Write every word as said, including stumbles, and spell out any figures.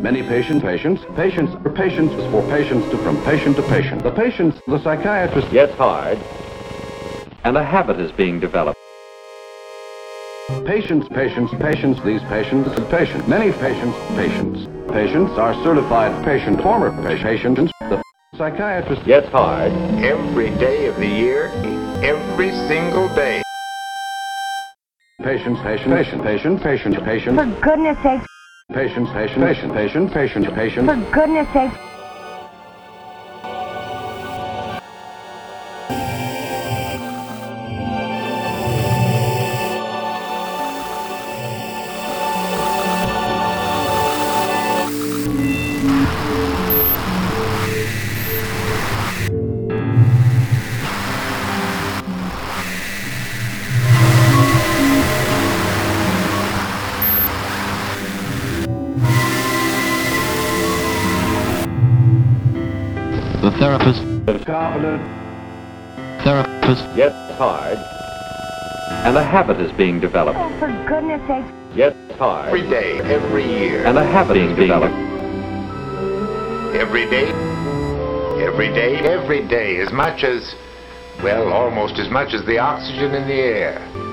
Many patient patients, patients are patients for patients to from patient to patient. The patients, the psychiatrist gets hard, and a habit is being developed. Patients, patients, patients, these patients, patients, many patients, patients. Patients are certified patient, former patients. The psychiatrist gets hard every day of the year, every single day. Patients, patient, patient, patient, patient, patient. For goodness sakes. Patients, patient, patient, patient, patient, patient. For goodness sakes. The therapist, Confident. therapist gets hard, and a habit is being developed. Oh, for goodness sakes. Gets hard Every day, every year, and a habit is being developed. every day, every day, every day, as much as, well, almost as much as the oxygen in the air.